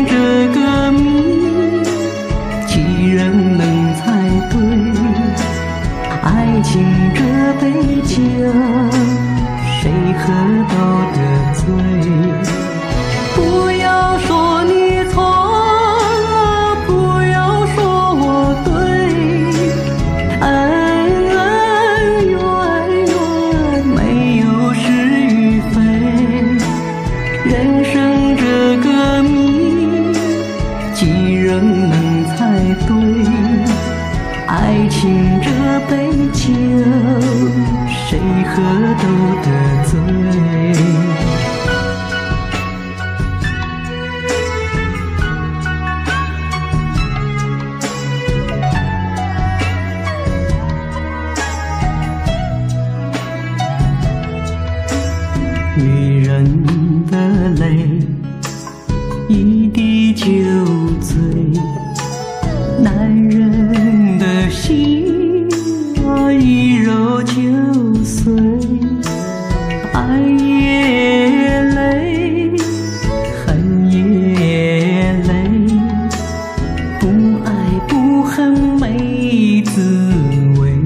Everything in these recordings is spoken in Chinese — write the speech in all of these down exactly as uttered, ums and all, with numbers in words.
这个谜，几人能猜对？爱情这杯酒，谁喝都得醉。不要说你错，不要说我对，恩恩怨怨没有是与非。人生这个谜，几人能猜对？爱情这杯酒，谁喝都得醉。女人的泪，一滴就醉。男人的心啊，一揉就碎。爱也累，恨也累，不爱不恨没滋味。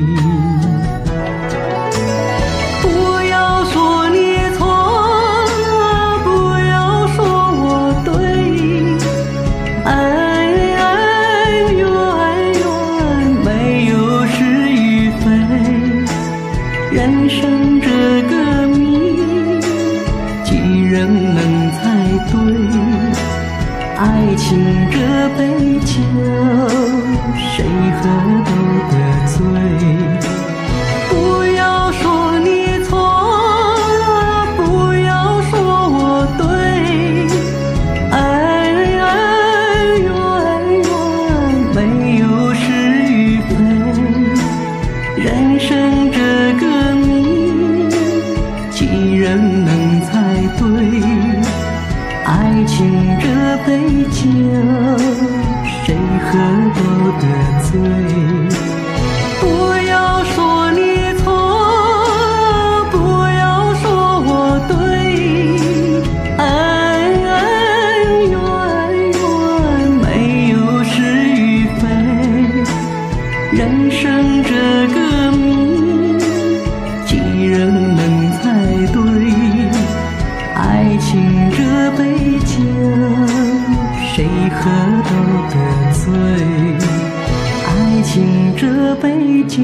不要说你错，不要说我对，恩恩怨怨没有是与非。人生这个谜，几人能猜对？爱情这杯酒，谁喝都得醉。不要说你错，不要说我对，恩恩怨怨没有是与非。人生这个谜，几人能猜对？爱情这杯酒，谁喝都得醉。不要说你错，不要说我对，恩恩怨怨没有是与非。人生这个谜，几人能猜对？爱情这杯酒，谁喝都得醉。爱情这杯酒，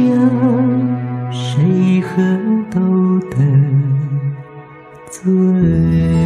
谁喝都得醉。